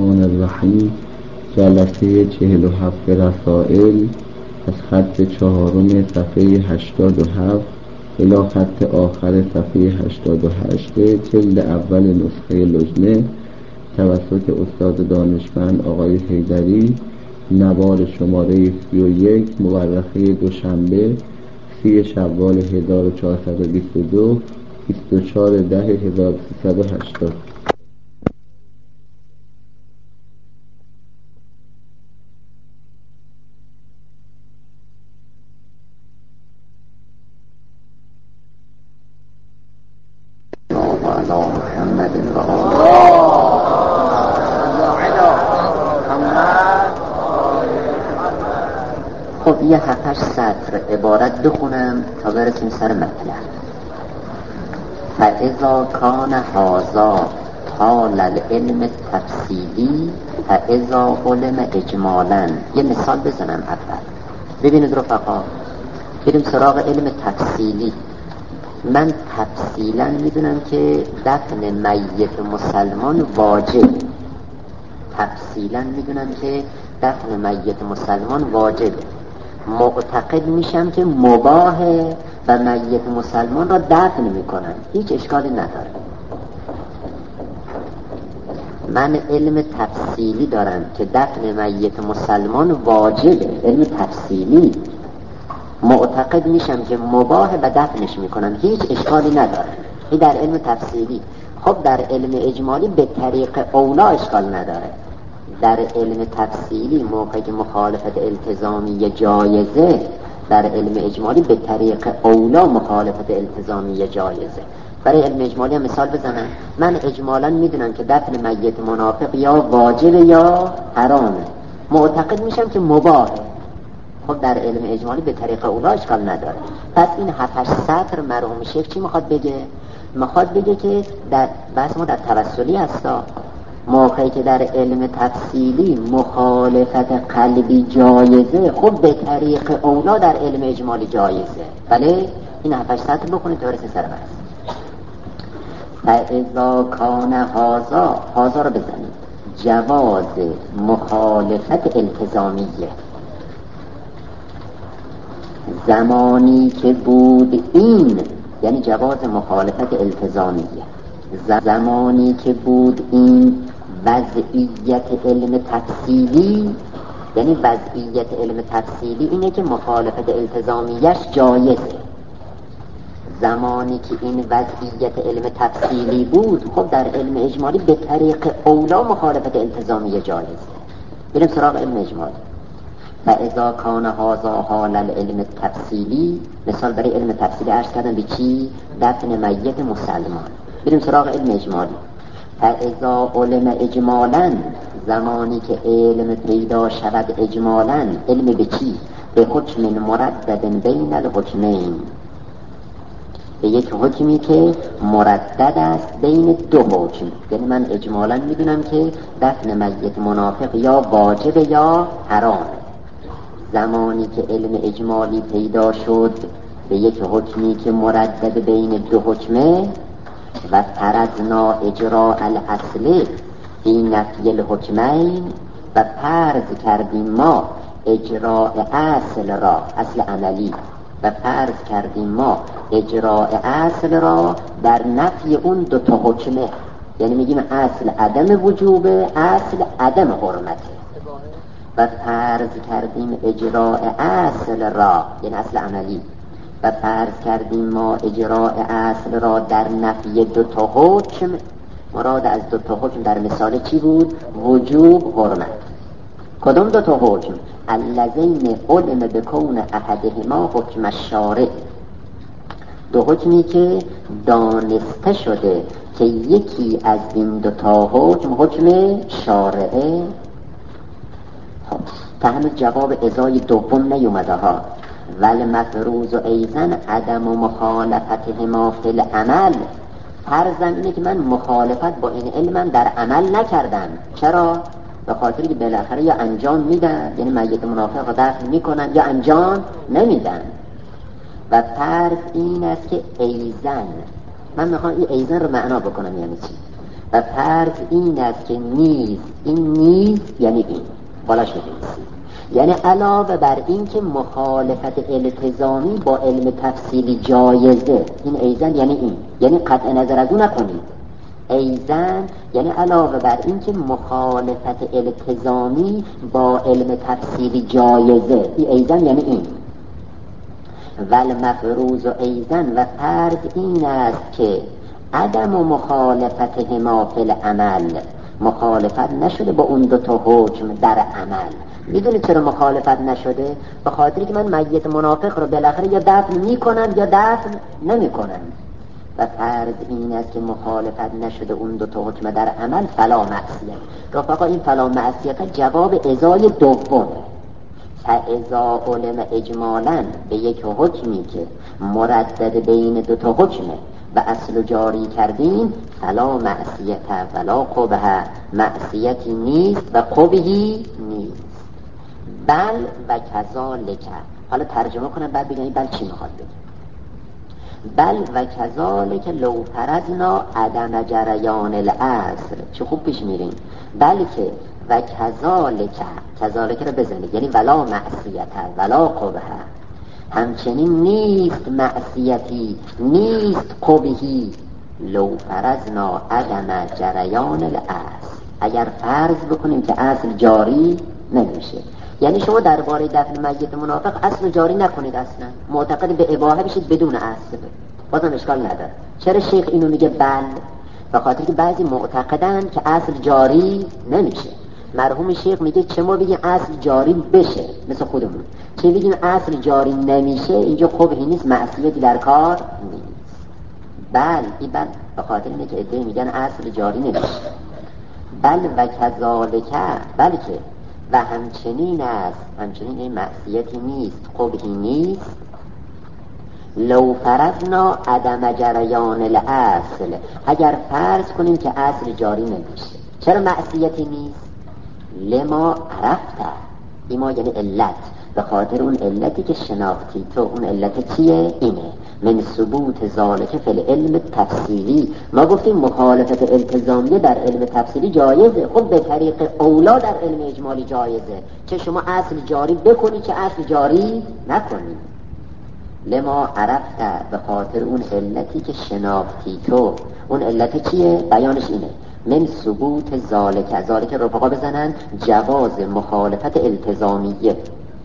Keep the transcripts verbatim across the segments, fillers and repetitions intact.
الرحمن الرحیم. جلسه چهل و هفت رسائل از خط چهارم صفحه هشتاد و هفت الی خط آخر صفحه هشتاد و هشت جلد اول نسخه لجنه توسط استاد دانشمند آقای حیدری، نوار شماره سی و یک، مورخه دوشنبه سی شوال هزار و چهارصد و بیست و دو، بیست و چهار ده هزار و سیصد و هشتاد. خب یه هفتش سطر عبارت بخونم تا برسیم سر مطلب. فاذا کان هذا حال العلم تفصیلی فاذا علم اجمالا. یه مثال بزنم اول. ببینید رفقا، بریم سراغ علم تفصیلی. من تفصیلا میدونم که دفن میت مسلمان واجب، تفصیلا میدونم که دفن میت مسلمان واجب. معتقد میشم که مباحه و میت مسلمان را دفن میکنن، هیچ اشکالی نداره. من علم تفصیلی دارم که دفن میت مسلمان واجبه، علم تفصیلی. معتقد میشم که مباحه و دفنش میکنن، هیچ اشکالی نداره. این در علم تفصیلی. خب در علم اجمالی به طریق اولا اشکال نداره. در علم تفصیلی موقعی که مخالفت التزامی جایزه، در علم اجمالی به طریق اولا مخالفت التزامی جایزه. برای علم اجمالی هم مثال بزنم. من اجمالا میدونم که دفن میت منافق یا واجب یا حرامه، معتقد میشم که مباحه. خب در علم اجمالی به طریق اولا اشکال نداره. پس این هفتش سطر مرحوم شیخ چی میخواد بگه؟ میخواد بگه که در بحث ما در توسلی هستا، موقعی که در علم تفصیلی مخالفت قلبی جایزه، خب به طریق اولا در علم اجمالی جایزه. بله این هفتش سطر بکنید تا برسه سر بحث. فاذا کان هذا، هذا رو بزنید، جواز مخالفت التزامیه. زمانی که بود این، یعنی جواز مخالفت التزامیه، زمانی که بود این وضعیت علم تفصیلی، یعنی وضعیت علم تفصیلی اینه که مخالفت التزامیش جایزه. زمانی که این وضعیت علم تفصیلی بود، خب در علم اجمالی به طریق اولا مخالفت التزامی جایزه. بریم سراغ علم اجمالی. فاذا کان هذا حال العلم التفصیلی، مثال برای علم تفصیلی عرض کردم به چی؟ دفن میت مسلمان. بریم سراغ علم اجمالی. فاذا علم اجمالا، زمانی که علم پیدا شود اجمالا، علم به چی؟ به حکم مردد بین الحکمین، به یک حکمی که مردد است بین دو حکم. یعنی من اجمالا میدونم که دفن میت منافق یا واجب یا حرام. زمانی که علم اجمالی پیدا شد به یک حکمی که مردد بین دو حکمه، و فرضنا اجراء الاصل فی نفی الحکمین، و فرض کردیم ما اجراء اصل را، اصل عملی، و فرض کردیم ما اجراء اصل را در نفی اون دو تا حکمه. یعنی میگیم اصل عدم وجوبه، اصل عدم حرمته، و فرض کردیم اجراء اصل را، یعنی اصل عملی، و فرض کردیم ما اجراء اصل را در نفی دو تا حکم. مراد از دو تا حکم در مثال چی بود؟ وجوب، حرمت. کدوم دو تا حکم؟ اللذین علم بکون احدهما حکم الشارع، دو حکمی که دانسته شده که یکی از این دو تا حکم حکم شارعه. خب فهم جواب ازای دوم نیومده ها. ول مفروض و ایزن عدم و مخالفتهما فی العمل. فرضاً اینه که من مخالفت با این علمم در عمل نکردم. چرا؟ به خاطر که بالاخره یا انجام میدن، یعنی میت منافق رو دفن میکنن، یا انجام نمیدن. و فرض این است که ایزن، من میخوام این ایزن رو معنا بکنم. یعنی چی؟ و فرض این است که نیست، این نیست یعنی این بالاش بنویسید، یعنی علاوه بر این که مخالفت التزامی با علم تفصیلی جایزه، این ایزن یعنی این، یعنی قطع نظر از اون نکنید. ایزن یعنی علاوه بر این که مخالفت التزامی با علم تفصیلی جایزه، این ایزن یعنی این. ول مفروض و ایزن و فرض این است که عدم و مخالفت هما فی العمل، مخالفت نشده با اون دو تا حکم در عمل. میدونید چرا مخالفت نشده؟ به خاطری که من میت منافق رو بالاخره یا دفن میکنم یا دفن نمیکنم. و فرض این است که مخالفت نشده اون دو تا حکم در عمل فلا معصیت. رفقا این فلا معصیت جواب ازای دومه. فاذا علم اجمالا به یک حکمی که مردد بین دو تا حکمه و اصل جاری کردیم فلا معصیت ولا قبح، معصیتی نیست و قبحی نیست. بل و کذالک، حالا ترجمه کنم بعد بگم بل چی میخواد بگه. بل و کذالک لو فرضنا عدم جریان الاصل، چه خوب پیش میریم. بلکه و کذالک، کذالک رو بزنید یعنی ولا معصیت ولا قبح، همچنین نیست معصیتی نیست قبحی لو فرضنا عدم جریان الاصل، اگر فرض بکنیم که اصل جاری نمیشه. یعنی شما درباره دفن میت منافق اصل جاری نکنید، اصلا معتقد به اباحه بشید بدون اصل، بازم اشکال نداره. چرا شیخ اینو میگه بل؟ به خاطر که بعضی معتقدن که اصل جاری نمیشه. مرحوم شیخ میگه چه ما بگیم اصل جاری بشه مثل خودمون، چه بگیم اصل جاری نمیشه، اینجا قبحی نیست، معصیتی در کار نیست. بل این بل به خاطر اینه که ادعی میگن اصل جاری نمیشه. بل و کذالک، بلکه و همچنین است، همچنین این معصیتی نیست قبحی نیست لو فرضنا عدم جریان الاصل، اگر فرض کنیم که اصل جاری نمیشه. چرا معصیتی نیست؟ لما عرفته، ایما یعنی علت، به خاطر اون علتی که شناختی تو. اون علت چیه؟ اینه من ثبوت ذالک فی العلم تفصیلی. ما گفتیم مخالفت التزامیه در علم تفصیلی جایزه، خب به طریق اولا در علم اجمالی جایزه، چه شما اصل جاری بکنی چه اصل جاری نکنی. لما عرفته، به خاطر اون علتی که شناختی تو. اون علت چیه؟ بیانش اینه من ثبوت ذالک، ذالک رفقا بزنن جواز مخالفت التزامیه،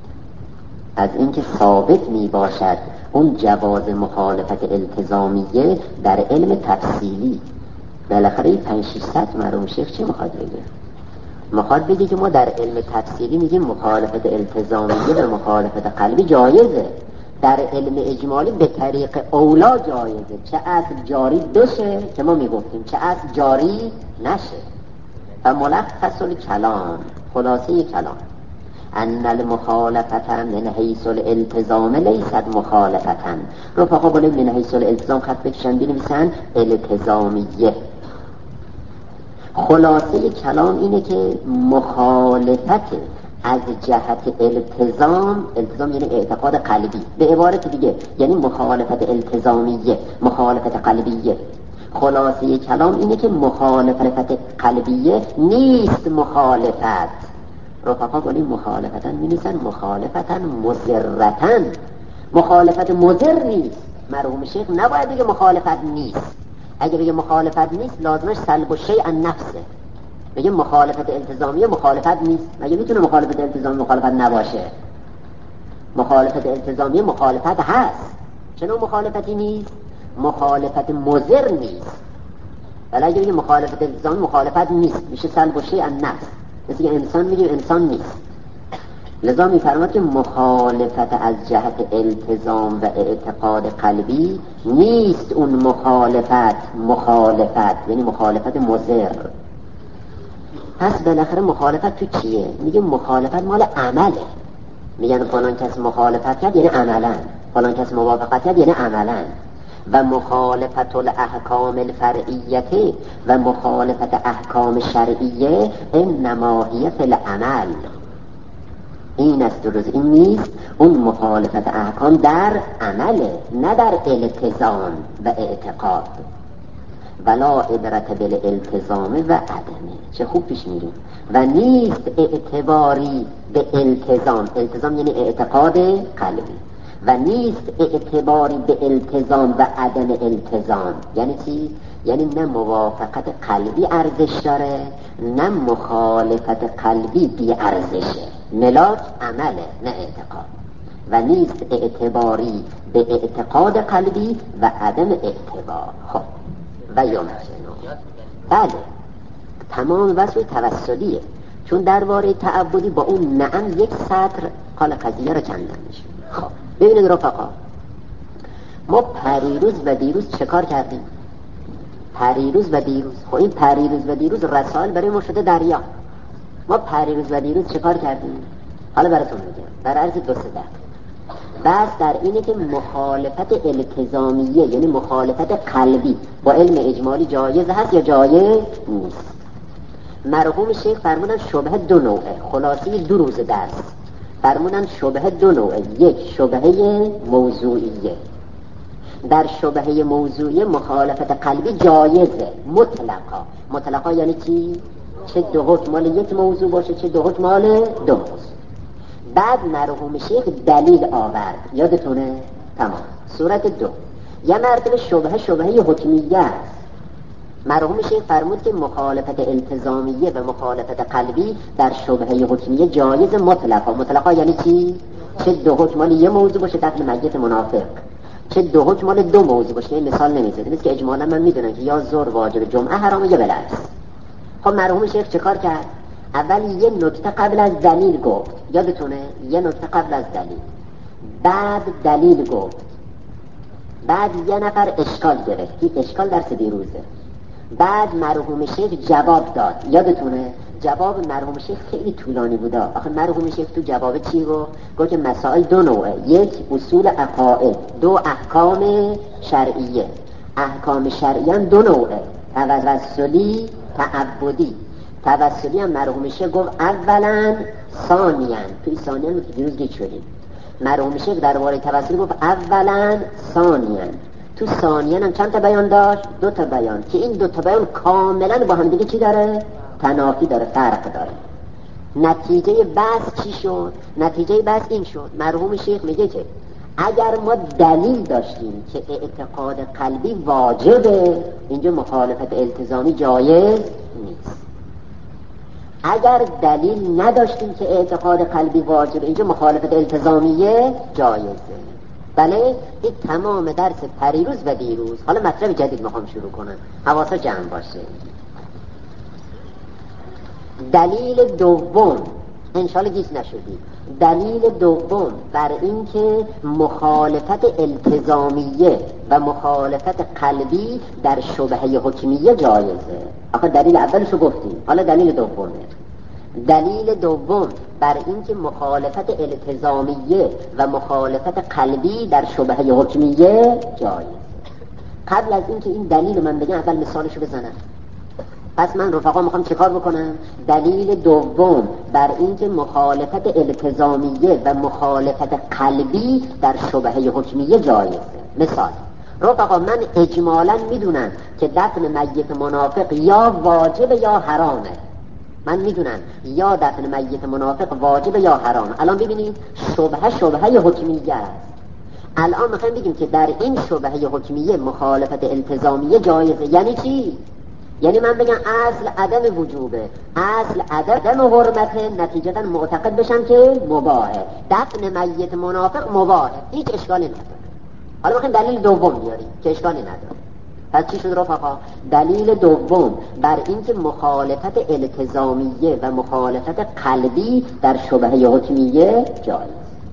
از اینکه ثابت می باشد اون جواز مخالفت التزامیه در علم تفصیلی. بالاخره پنج ششصد مرحوم شیخ چی میخواد بگه؟ میخواد بگه که ما در علم تفصیلی میگیم مخالفت التزامیه و مخالفت قلبی جایزه، در علم اجمالی به طریق اولا جایزه، چه اصل جاری بشه که ما میگفتیم چه اصل جاری نشه. و ملخص الکلام، خلاصه کلام، ان المخالفت من حیث الالتزام لیست مخالفتا. رفقا بله من حیث الالتزام خط بکشن بنویسن التزامیه. خلاصه کلام اینه که مخالفت از جهت التزام، التزام یعنی اعتقاد قلبی، به عبارت دیگه یعنی مخالفت التزامیه، مخالفت قلبیه. خلاصه کلام اینه که مخالفت قلبیه نیست مخالفت. رفقا گلی مخالفتن می نیستن مخالفتن مضرتن، مخالفت مضر نیست. مرحوم شیخ نباید بگه مخالفت نیست، اگه بگه مخالفت نیست لازمش سلب الشیء عن نفسه. بگه مخالفت التزامیه مخالفت نیست، مگه میتونه مخالفت التزامی مخالفت نباشه؟ مخالفت التزامیه مخالفت هست. چنون مخالفتی نیست؟ مخالفت مضر نیست. ولی اگه بگه مخالفت التزامی مخالفت نیست میشه سلب الشیء عن نفس، مثل که انسان میگه انسان نیست. لذا میفرماد که مخالفت از جهت التزام و اعتقاد قلبی نیست اون مخالفت، مخالفت یعنی مخالفت مضر. پس بالاخره مخالفت تو چیه؟ میگه مخالفت مال عمله. میگن فلان کس مخالفت کرد یعنی عملا، فلان کس موافقت کرد یعنی عملا. و مخالفت الاحکام الفرعیه و مخالفت احکام شرعیه انما هی فی العمل. این است درست، این نیست اون مخالفت احکام در عمله، نه در التزام و اعتقاد. ولا عبرت بالالتزام و عدمه. چه خوب پیش میریم. و نیست اعتباری به التزام، التزام یعنی اعتقاد قلبی، و نیست اعتباری به التزام و عدم التزام. یعنی چی؟ یعنی نه موافقت قلبی ارزش داره نه مخالفت قلبی بی ارزشه. ملاک عمله نه اعتقاد. و نیست اعتباری به اعتقاد قلبی و عدم اعتبار. خب و یمکنو، بله تمام وصف توسلیه، چون درباره تعبدی با اون نعم یک سطر حال قضیه رو کندن میشه. خب ببینید رفقا، ما پریروز و دیروز چه کار کردیم؟ پریروز و دیروز، خب این پریروز و دیروز رسائل برای ما شده دریا. ما پریروز و دیروز چه کار کردیم؟ حالا براتون میگم در عرض دو سه دقیقه. بس در اینه که مخالفت التزامیه یعنی مخالفت قلبی با علم اجمالی جایز هست یا جایز نیست. مرحوم شیخ فرمودن شبهه دو نوعه، خلاصی دو روز درس فرمودن شبهه دو نوعه. یک شبهه موضوعیه، در شبهه موضوعیه مخالفت قلبی جایزه مطلقا. مطلقا یعنی چی؟ چه دو حکم مال یک موضوع باشه چه دو حکم مال دو موضوع. بعد مرحوم شیخ دلیل آورد، یادتونه؟ تمام. صورت دو، یه مرتبه شبهه شبهه حکمیه است. مرحوم شیخ فرمود که مخالفت التزامیه و مخالفت قلبی در شبهه حکمیه جایز مطلقا. مطلقا یعنی چی؟ چه دو حکم مال یه موضوع باشه دفن میت منافق، چه دو حکم مال دو موضوع باشه. این مثال نمیزنه، مثل که اجمالا من میدونم که یا ظهر واجب جمعه حرامه یا بالعکس. خب مرحوم شیخ چه کار کرد؟ اول یه نکته قبل از دلیل گفت، یادتونه؟ یه نکته قبل از دلیل، بعد دلیل گفت، بعد یه نفر اشکال گرفت، این اشکال درس دیروزه. بعد مرحوم شیخ جواب داد، یادتونه؟ جواب مرحوم شیخ خیلی طولانی بوده. آخه مرحوم شیخ تو جواب چی گفت؟ گفت که مسائل دو نوعه، یک اصول عقاید، دو احکام شرعیه. احکام شرعی هم دو نوعه، توسلی تعبدی. توسلی هم مرحوم شیخ گفت اولا ثانیاً، توی ثانیاً رو که دیروز گیت شدیم. مرحوم شیخ درباره توسلی گفت اولا ثانیاً. تو ثانیاً هم چند تا بیان داشت؟ دو تا بیان که این دو تا بیان کاملاً با هم دیگه چی داره؟ تنافی داره، فرق داره. نتیجه بحث چی شد؟ نتیجه بحث این شد مرحوم شیخ میگه که اگر ما دلیل داشتیم که اعتقاد قلبی واجبه، اینجا مخالفت التزامی جایز نیست. اگر دلیل نداشتیم که اعتقاد قلبی واجبه، اینجا مخالفت التزامیه جایزه. بله این تمام درس پریروز و دیروز. حالا مطلب جدید میخوام شروع کنم، حواسا جمع باشه. دلیل دوم انشالله گیج نشدید. دلیل دوم بر این که مخالفت التزامیه و مخالفت قلبی در شبهه حکمیه جایزه. آخه دلیل اولشو گفتیم، حالا دلیل دومه. دلیل دوم بر این که مخالفت التزامیه و مخالفت قلبی در شبهه حکمیه جایزه. قبل از این که این دلیل من بگم اول مثالشو بزنم. پس من رفقا میخوام چه کار بکنم؟ دلیل دوم بر این که مخالفت التزامیه و مخالفت قلبی در شبهه حکمیه جایزه. مثال رفقا، من اجمالا میدونم که دفن میت منافق یا واجب یا حرامه. من میدونم یا دفن میت منافق واجب یا حرامه. الان ببینید شبهه شبهه حکمیه است. الان میخوایم بگیم که در این شبهه حکمیه مخالفت التزامیه جایزه. یعنی چی؟ یعنی من بگم اصل عدم وجوبه، اصل عدم حرمته، نتیجتا معتقد بشم که مباحه. دفن میت منافق مباحه، هیچ اشکالی نداره. حالا میخوایم دلیل دوم بیاریم که اشکالی نداره. پس چی شد رفقا؟ دلیل دوم بر این که مخالفت التزامیه و مخالفت قلبی در شبهه حکمیه جایز.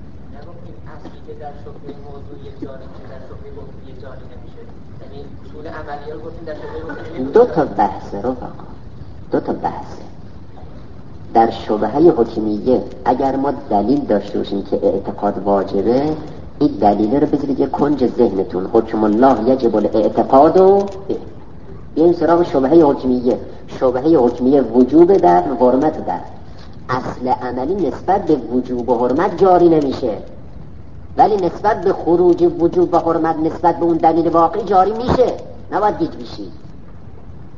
دو تا بحث رفقا، دو تا بحث. در شبهه حکمیه اگر ما دلیل داشته باشیم که اعتقاد واجبه، این دلیل رو بذارید یه کنج ذهنتون، حکم الله یجب الاعتقاد و بیایم سراغ شبهه حکمیه. شبهه حکمیه وجوب در حرمت در اصل عملی نسبت به وجوب و حرمت جاری نمیشه، ولی نسبت به خروج وجوب و حرمت نسبت به اون دلیل واقعی جاری میشه. نباید گیج بشید.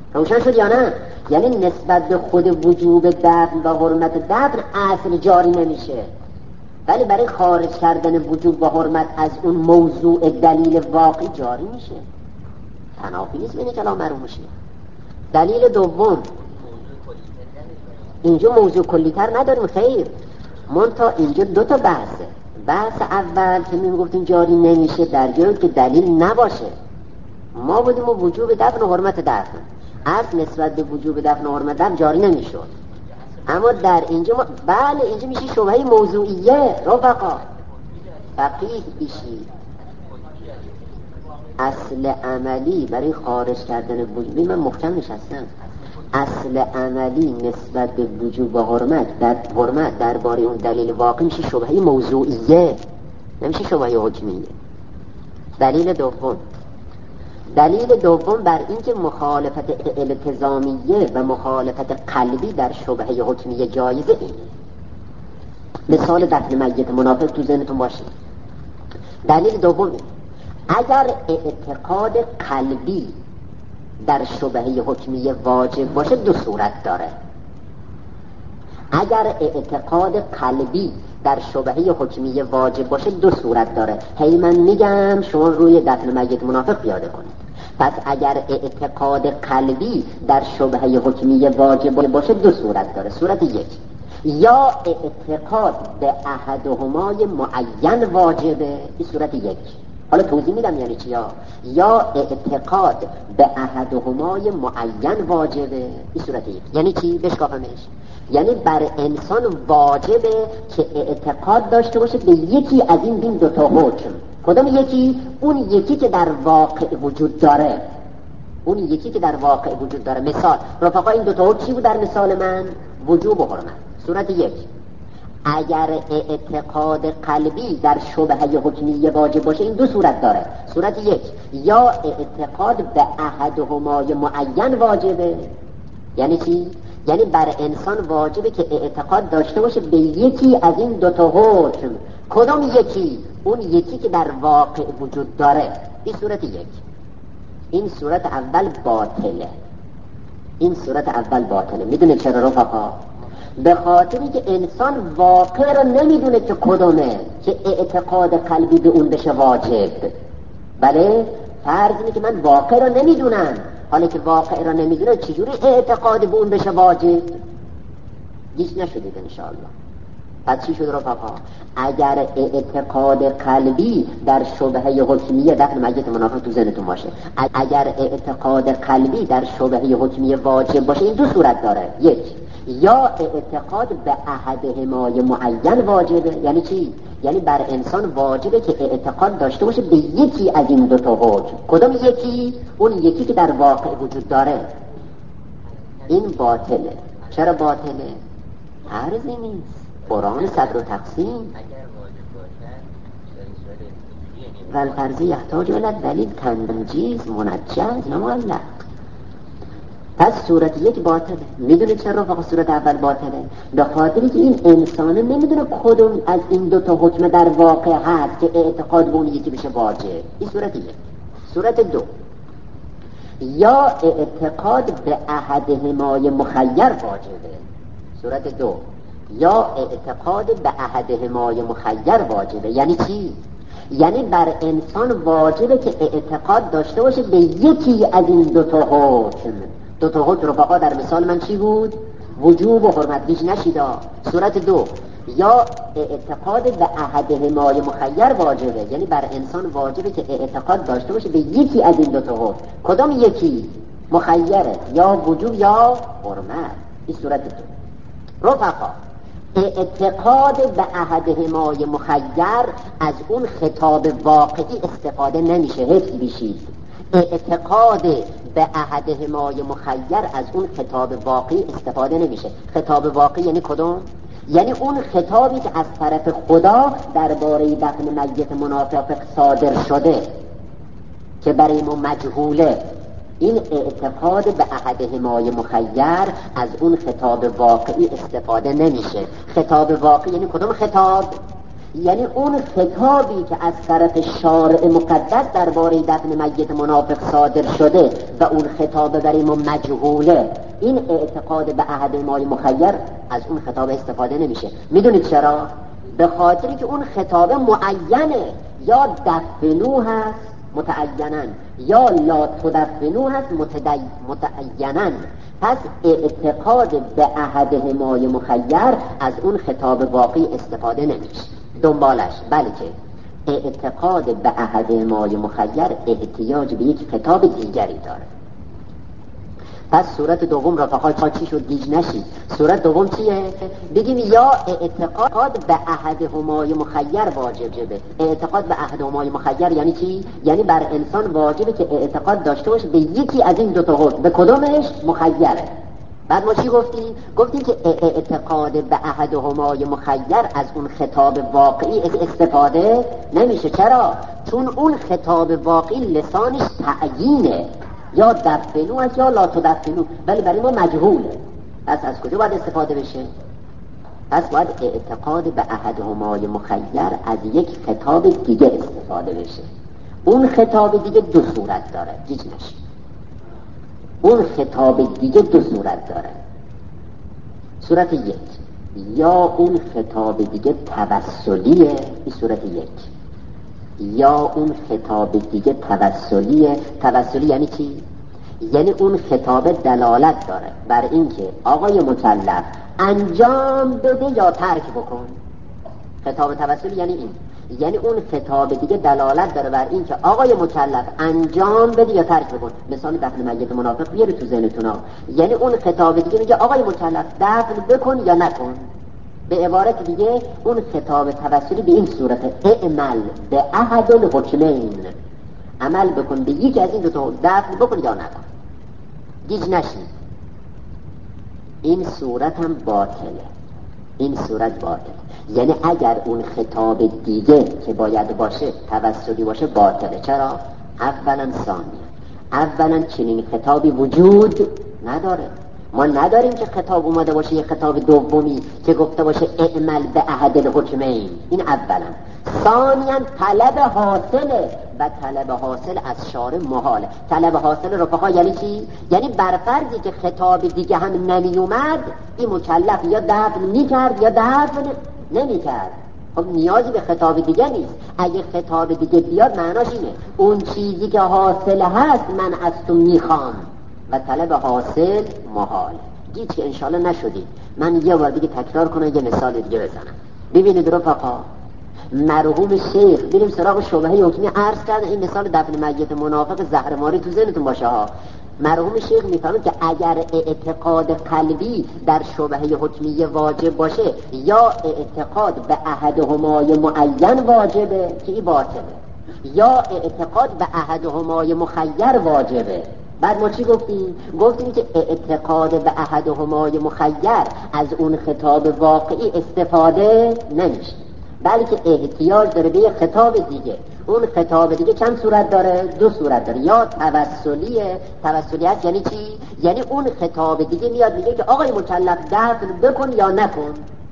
روشن شد یا نه؟ یعنی نسبت به خود وجوب دفن و حرمت دفن اصل جاری نمیشه، ولی برای خارج کردن وجوب و حرمت از اون موضوع دلیل واقعی جاری میشه. تنافی نیست بین کلام مرحوم شیعه. دلیل دوم، اینجا موضوع کلیتر نداریم خیر، منتها اینجا دو تا بحثه. بحث اول که میگفتیم جاری نمیشه در جایی که دلیل نباشه. ما بودیم و وجوب دفن و حرمت دفن، اصل نسبت به وجوب دفن و حرمت دفن جاری نمیشد، اما در اینجا ما بله اینجا میشه شبهه موضوعیه. رفقا فقیه بشید، اصل عملی برای خارج کردن وجوب، من محکم نشستم، اصل عملی نسبت به وجوب و حرمت در حرمت درباره اون دلیل واقعی میشه شبهه موضوعیه، نمیشه شبهه حکمیه. دلیل دوم، دلیل دوم بر این که مخالفت التزامیه و مخالفت قلبی در شبهه حکمیه جایزه اینه. مثال دفن میت منافق تو ذهنتون باشه. دلیل دوم، اگر اعتقاد قلبی در شبهه حکمیه واجب باشه دو صورت داره. اگر اعتقاد قلبی در شبهه حکمیه واجب باشه دو صورت داره. هی من میگم شما روی دفن میت منافق پیاده کنید. پس اگر اعتقاد قلبی در شبهه حکمیه واجب باشه دو صورت داره. صورت یک، یا اعتقاد به احدهمای معین واجبه، این صورت یک. حالا توضیح میدم یعنی چی. یا اعتقاد به احدهمای معین واجبه، این صورت یک. یعنی چی؟ بشکافمش. یعنی بر انسان واجبه که اعتقاد داشته باشه به یکی از این دین دو تا حکم. کدام یکی؟ اون یکی که در واقع وجود داره، اون یکی که در واقع وجود داره. مثال رفقا این دو تا حکم چی بود در مثال من؟ وجوب و حرمت. صورت یک، اگر اعتقاد قلبی در شبهه حکمیه واجب باشه این دو صورت داره. صورت یک، یا اعتقاد به احدهمای معین واجبه. یعنی چی؟ یعنی بر انسان واجبه که اعتقاد داشته باشه به یکی از این دو تا حکم. کدام یکی؟ اون یکی که در واقع وجود داره. این صورت یک. این صورت اول باطله. این صورت اول باطله. میدونه چرا رفقا؟ به خاطری که انسان واقع را نمیدونه که کدومه که اعتقاد قلبی به اون بشه واجب. بله فرض اینه که من واقع را نمیدونم، حالا که واقع را نمیدونه چجوری اعتقاد به اون بشه واجب؟ گیش نشدید انشاءالله. پس چی شد رفقا؟ اگر اعتقاد قلبی در شبهه حکمیه دفن میت منافق تو ذهنتون باشه، اگر اعتقاد قلبی در شبهه حکمیه واجب باشه این دو صورت داره. یک، یا اعتقاد به احدهمای معین واجبه. یعنی چی؟ یعنی بر انسان واجبه که اعتقاد داشته باشه به یکی از این دو تا حکم. کدام یکی؟ اون یکی که در واقع وجود داره. این باطله. چرا باطله؟ عرضی نیست. قرآن صدر و تقسیم والفرضی یحتاج الی دلیل تنجیز منجز نمالک. پس صورت یک باطله. میدونه چرا فقط صورت اول باطله؟ به خاطری که این انسانه نمیدونه کدوم از این دو تا حکم در واقع هست که اعتقاد به اون یکی بشه واجب. این صورت یک. صورت دو، یا اعتقاد به احدهمای مخیر واجبه. صورت دو، یا اعتقاد به احدهمای مخیر واجبه. یعنی چی؟ یعنی بر انسان واجبه که اعتقاد داشته باشه به یکی از این دو تا حکم. دو تا حکم رفقا در مثال من چی بود؟ وجوب و حرمت. بیش نشیدا. صورت دو، یا اعتقاد به احدهمای مخیر واجبه. یعنی بر انسان واجبه که اعتقاد داشته باشه به یکی از این دو تا حکم. کدام یکی؟ مخیره، یا وجوب یا حرمت. این صورت دو. رفقا اعتقاد به احدهمای مخیر از اون خطاب واقعی استفاده نمیشه. حفظ بشید. اعتقاد به احدهمای مخیر از اون خطاب واقعی استفاده نمیشه. خطاب واقعی یعنی کدوم؟ یعنی اون خطابی که از طرف خدا درباره دفن میت منافق صادر شده که برای ما مجهوله. این اعتقاد به احدهمای مخیر از اون خطاب واقعی استفاده نمیشه. خطاب واقعی یعنی کدوم خطاب؟ یعنی اون خطابی که از طرف شارع مقدس درباره دفن میت منافق صادر شده و اون خطاب برای ما مجهوله، این اعتقاد به احد مای مخیر از اون خطاب استفاده نمیشه. میدونید چرا؟ به خاطری که اون خطاب معینه، یا دفنو هست متعینن یا لا تدفنو هست متعینن. پس اعتقاد به احد مای مخیر از اون خطاب واقعی استفاده نمیشه. دنبالش بلکه اعتقاد به احد مای مخیر احتیاج به یک خطاب دیگری داره. پس صورت دوم رفقا چی شد؟ گیج نشید. صورت دوم چیه؟ بگیم یا اعتقاد به احد همای مخیر واجبه. اعتقاد به احد همای مخیر یعنی چی؟ یعنی بر انسان واجبه که اعتقاد داشته باشه به یکی از این دو تا حکم. به کدومش؟ مخیره. بعد ما چی گفتیم؟ گفتیم که اعتقاد به احد همای مخیر از اون خطاب واقعی استفاده نمیشه. چرا؟ چون اون خطاب واقعی لسانش تعیینه، یا دفنو هست یا لا تدفنو، ولی برای ما مجهوله. پس از کجا باید استفاده بشه؟ پس باید اعتقاد به احد همای مخیر از یک خطاب دیگه استفاده بشه. اون خطاب دیگه دو صورت داره، گیج نشید. اون خطاب دیگه دو صورت داره. صورت یک، یا اون خطاب دیگه توسلیه، این صورت یک. یا اون خطاب دیگه توسلیه. توسلی یعنی چی؟ یعنی اون خطاب دلالت داره بر اینکه آقای مکلف انجام بده یا ترک بکن. خطاب توسلی یعنی این، یعنی اون خطاب دیگه دلالت داره بر اینکه آقای مکلف انجام بده یا ترک بکن. مثال دفن میت منافق بیاره تو ذهنتون ها. یعنی اون خطاب دیگه میگه آقای مکلف دفن بکن یا نکن. به عبارت دیگه اون خطاب توسلی به این صورت: اعمل به احد الحکمین، عمل بکن به یکی از این دو تا، دفن بکن یا نکن. گیج نشید. این صورت هم باطله. این صورت باطله. یعنی اگر اون خطاب دیگه که باید باشه توسلی باشه باطله. چرا؟ اولا ثانیا اولا چنین خطابی وجود نداره. ما نداریم که خطاب اومده باشه یه خطاب دومی که گفته باشه اعمل به احد الحکمین. این اولا. ثانیا طلب حاصله و طلب حاصل از شارع محاله. طلب حاصل رفقا یعنی چی؟ یعنی برفرضی که خطاب دیگه هم نمی اومد، این مکلف یا دفن می کرد یا دفن نمی کرد. خب نیازی به خطاب دیگه نیست. اگه خطاب دیگه بیاد معناش اینه اون چیزی که حاصل هست من از تو میخوام و طلب حاصل محال. گیج که انشالله نشدید. من یه بار دیگه تکرار کنم، یه مثال دیگه بزنم. ببینید رفقا، مرحوم شیخ، بریم سراغ شبهه حکمی عرض کرد. این مثال دفن میت منافق زهرماری تو ذهنتون باشه ها. مرحوم شیخ میفهمه که اگر اعتقاد قلبی در شبهه حکمی واجب باشه یا اعتقاد به احد همای معین واجبه که این باطله، یا اعتقاد به احد همای مخیر واجبه. بعد ما چی گفتیم؟ گفتیم که اعتقاد به احد همای مخیر از اون خطاب واقعی استفاده نمیشه، بلکه احتیاج داره به یه خطاب دیگه. اون خطاب دیگه چند صورت داره؟ دو صورت داره. یا توسلیه. توسلی هست یعنی چی؟ یعنی اون خطاب دیگه میاد میگه که آقای مکلف دفن بکن یا نکن.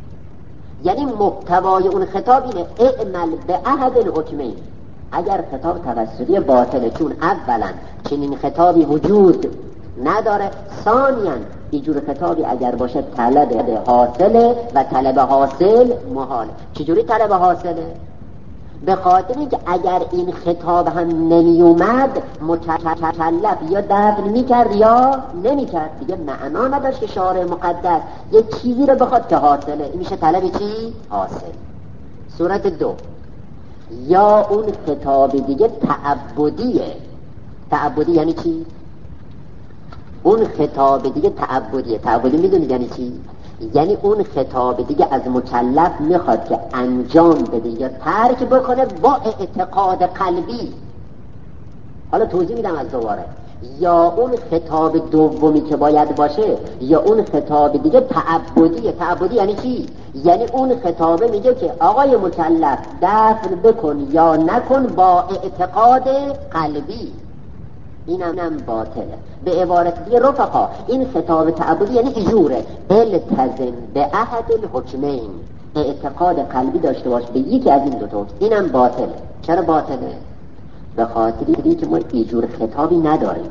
یعنی محتوای اون خطاب اینه اعمل به احد الحکمین. اگر خطاب توسلی باطله، چون اولا چنین خطابی وجود نداره، ثانیاً اینجور خطابی اگر باشه طلب حاصله و طلب حاصل محاله. چجوری طلب حاصله؟ به خاطر اینکه اگر این خطاب هم نمی اومد مکلف یا دفن می کرد یا نمی کرد. دیگه معنا نداشت که شارع مقدس یه چیزی رو بخواد که حاصله. این میشه طلب چی؟ حاصل. صورت دو، یا اون خطاب دیگه تعبدیه. تعبدی یعنی چی؟ اون خطاب دیگه تعبدیه. تعبدی میدونید یعنی چی؟ یعنی اون خطاب دیگه از مکلف میخواد که انجام بده یا ترک بکنه با اعتقاد قلبی. حالا توضیح میدم از دوباره. یا اون خطاب دومی که باید باشه، یا اون خطاب دیگه تعبدیه. تعبدی یعنی چی؟ یعنی اون خطابه میگه که آقای مکلف دفن بکن یا نکن با اعتقاد قلبی. این هم باطله. به عبارت دیگه رفقا، این خطاب تعبدی یعنی اجوره التزم به احد الحکمین. اعتقاد قلبی داشته باش به یکی از این دو تا، اینم باطله. چرا باطله؟ به خاطری که ما ایجور خطابی نداریم.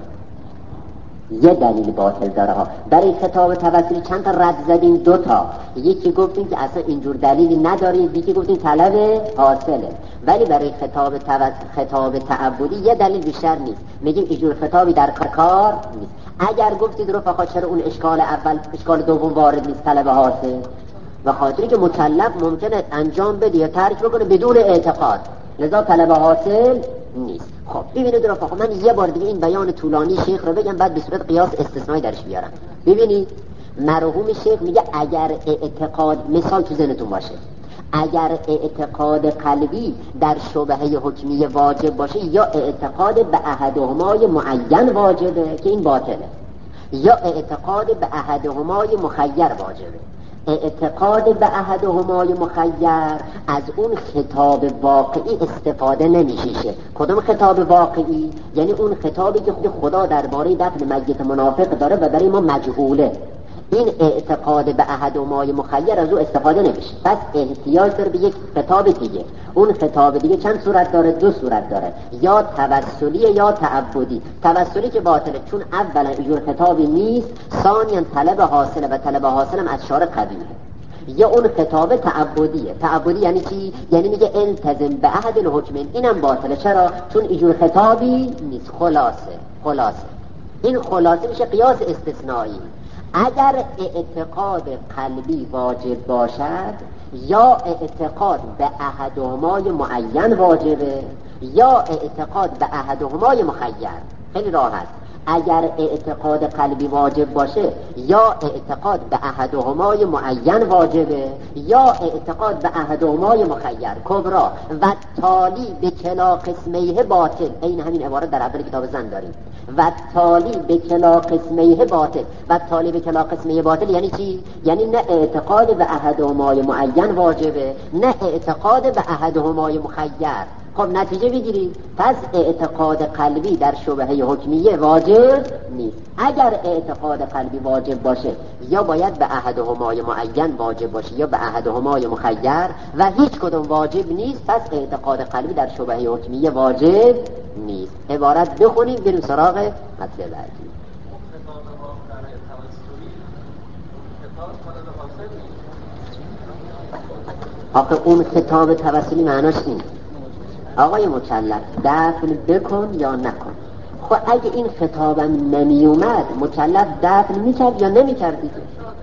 یه دلیل باطل داره ها. برای خطاب توسلی چند تا رد زدیم، دو تا. یکی گفتیم که اصلا اینجور دلیلی نداریم، یکی گفتیم طلب حاصله. ولی برای خطاب توسل خطاب تعبدی یه دلیل بیشتر نیست، میگیم اینجور خطابی در کار نیست. اگر گفتید رفقا چرا اون اشکال اول اشکال دوم وارد نیست، طلب حاصل؟ به خاطری که مکلف ممکنه انجام بده یا ترک بکنه بدون اعتقاد، لذا طلب حاصل نیست. خب ببینید رفقا، من یه بار دیگه این بیان طولانی شیخ رو بگم، بعد به صورت قیاس استثنایی درش بیارم. ببینید مرحوم شیخ میگه اگر اعتقاد، مثال تو ذهنتون باشه، اگر اعتقاد قلبی در شبهه حکمی واجب باشه یا اعتقاد به احدهمای معین واجبه که این باطله، یا اعتقاد به احدهمای مخیر واجبه. اعتقاد به احدهمای مخیر از اون خطاب واقعی استفاده نمیشه. کدوم خطاب واقعی؟ یعنی اون خطابی که خدا درباره دفن میت منافق داره و برای ما مجهوله. این اعتقاد به احدهمای مخیر از او استفاده نمیشه، پس احتیاج داره به یک خطاب دیگه. اون خطاب دیگه چند صورت داره؟ دو صورت داره، یا توسلی یا تعبدی. توسلی که باطله چون اولا اینجور خطابی نیست، ثانیا طلب حاصله و طلب حاصلم از شارع قبیله. یا اون خطاب تعبدیه. تعبدی یعنی چی؟ یعنی میگه التزم به عهد الحکمین، اینم باطله. چرا؟ چون اینجور خطابی نیست. خلاصه خلاصه این خلاصه میشه قیاس استثنایی. اگر اعتقاد قلبی واجب باشد یا اعتقاد به احدهمای معین واجبه یا اعتقاد به احدهمای مخیر. خیلی راحت. اگر اعتقاد قلبی واجب باشه یا اعتقاد به احدهمای معین واجبه یا اعتقاد به احدهمای مخیر کبرا و تالی به کلا قسمیه باطل. این همین عبارت در اول کتاب زن داریم. و تالی به کلا قسمیه باطل. و تالی به کلا قسمیه باطل یعنی چی؟ یعنی نه اعتقاد به احدهمای معین واجبه نه اعتقاد به احدهمای مخیر. خب نتیجه بگیرید، پس اعتقاد قلبی در شبهه حکمیه واجب نیست. اگر اعتقاد قلبی واجب باشه یا باید به احدهمای معین واجب باشه یا به احدهمای مخیر و هیچ کدوم واجب نیست، پس اعتقاد قلبی در شبهه حکمیه واجب نیست. عبارت بخونیم بریم سراغ مطلب بعدی. آخه اون خطاب توسلی معناش این آقای مکلف دفن بکن یا نکن. خب اگه این خطابم نمی اومد مکلف دفن میکرد یا نمیکرد دیگه؟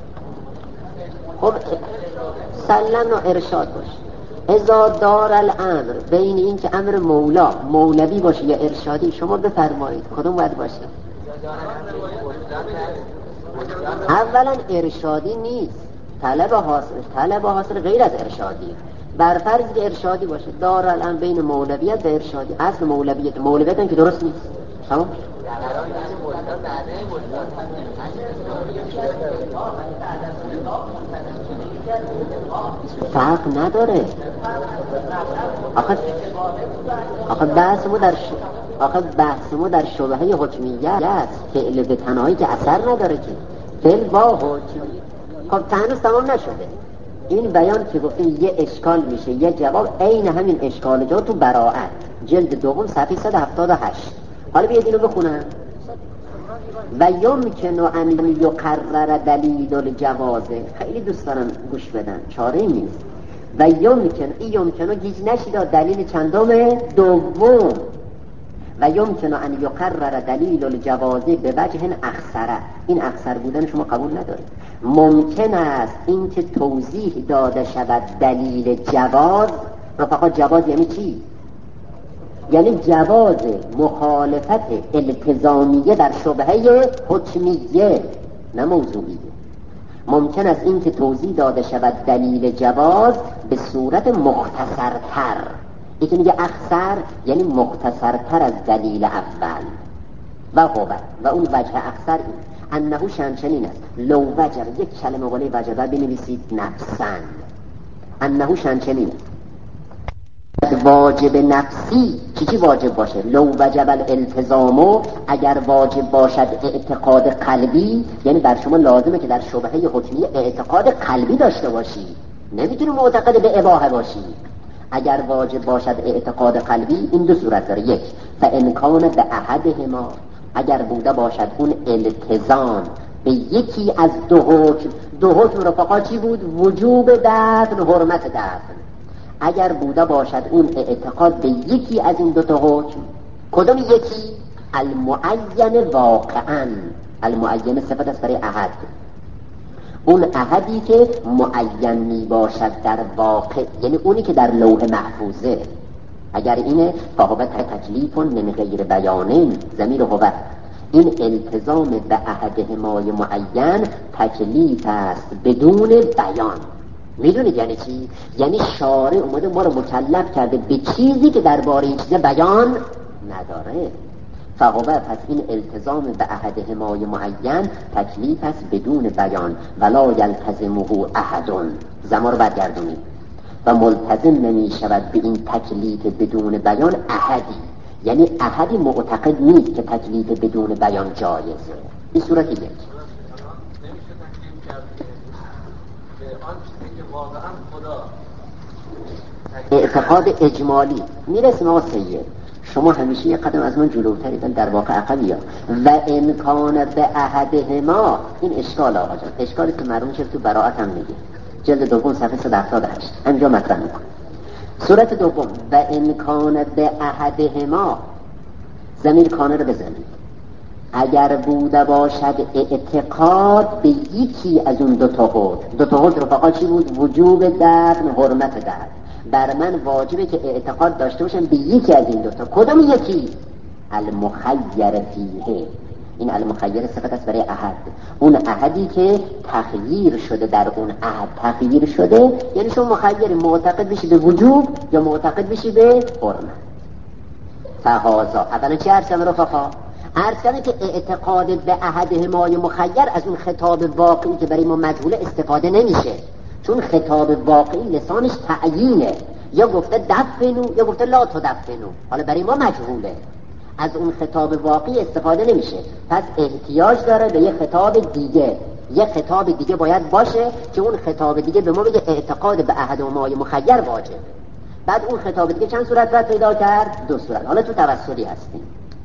خب سلم و ارشاد باشه. اذا دار الامر بین این که امر مولا مولوی باشه یا ارشادی، شما بفرمایید کدوم باید باشه؟ اولا ارشادی نیست، طلب حاصل. طلب حاصل غیر از ارشادی. بر فرض که ارشادی باشه، دار الان بین مولویت و ارشادی. اصل مولویت مولویت هم که درست نیست. تمام؟ فرق نداره. آخه آخه بحث ما در ش... آخه بحث ما در شبهه حکمیه است. فعل به تنهایی که اثر نداره که فعل با حکم. خب تنهاش تمام نشده. این بیان که گفتیم یه اشکال میشه یه جواب، عین همین اشکال جا تو براءت جلد دوم صفحه صد و هفتاد و هشت. حالا بیاید اینو بخونم. و یمکن ان یقرر دلیل الجواز. خیلی دوست دارم گوش بدن، چاره نیست. و یمکن این یمکنو گیج نشید دلیل چندم دوم. و یمکن ان یقرر دلیل الجواز به وجه اخسره. این اخسر بودن شما قبول ندارید. ممکن است این که توضیح داده شود دلیل جواز. رفقا جواز یعنی چی؟ یعنی جواز مخالفت التزامیه در شبهه حکمیه نه موضوعیه. ممکن است این که توضیح داده شود دلیل جواز به صورت مختصرتر. یکی میگه اخسر یعنی مختصرتر از دلیل اول. و قوت و اون وجه اخسر این انهو شنچنین است. لو وجب، یک کلمه ولی وجبه بنویسید نفسن. انهو شنچنین است. واجب نفسی چی چی واجب باشه؟ لو وجب الالتزامو، اگر واجب باشد اعتقاد قلبی، یعنی بر شما لازمه که در شبهه حکمی اعتقاد قلبی داشته باشی. نمیتونی معتقد به اباحه باشی. اگر واجب باشد اعتقاد قلبی این دو صورت داره. یک، فامکان به احدهما، اگر بوده باشد اون التزام به یکی از دو حکم. دو حکم رفقا چی بود؟ وجوب دفن، حرمت دفن. اگر بوده باشد اون اعتقاد به یکی از این دو تا حکم، کدوم یکی؟ المعین واقعا. المعین صفت است برای احد، اون احدی که معین می باشد در واقع، یعنی اونی که در لوح محفوظه. اگر اینه فهو تکلیف من غیر بیانین، ضمیر هو، این التزام به احدهمای معین تکلیف است بدون بیان. میدونید یعنی چی؟ یعنی شارع اومده ما رو مکلف کرده به چیزی که درباره این چیز بیان نداره. فهو، پس این التزام به احدهمای معین تکلیف است بدون بیان. ولا یلتزمه احد، زمان رو برگردونید، و ملتزم نمی شود به این تکلیف بدون بیان احدی، یعنی احدی معتقد نیست که تکلیف بدون بیان جایزه. این صورت یک. اعتقاد اجمالی میرسیم آقا سید، شما همیشه یک قدم از من جلوتری، در واقع عقبی ها. و امکان به احدهما، این اشکال آقا جان، اشکالی که مرمون شد تو براعت هم میگه، جلد دوم صفحه صد و هفتاد و هشت همینجا مطرح میکن. صورت دوم، و امکان به احدهما، ضمیر کانه رو بزنید. اگر بوده باشد اعتقاد به یکی از اون دو تا حکم. دو تا حکم رفقا چی بود؟ وجوب دفن، حرمت دفن. بر من واجبه که اعتقاد داشته باشم به یکی از این دو تا. کدوم یکی؟ المخیر فیه. این المخیر صفت است برای احد، اون احدی که تخییر شده در اون احد. تخییر شده یعنی شما مخیر، معتقد بشی به وجوب یا معتقد بشی به حرمت. فهازا، اولا چی عرض کنم رفقا؟ عرض کنم که اعتقاد به احدهمای مخیر از اون خطاب واقعی که برای ما مجهوله استفاده نمیشه، چون خطاب واقعی لسانش تعیینه، یا گفته دفنو یا گفته لا تدفنو، حالا برای ما مجهوله، از اون خطاب واقعی استفاده نمیشه. پس احتیاج داره به یه خطاب دیگه. یه خطاب دیگه باید باشه که اون خطاب دیگه به ما بگه اعتقاد به احدهمای مخیر واجب. بعد اون خطاب دیگه چند صورت باید پیدا کرد؟ دو صورت. حالا تو توسلی هستیم.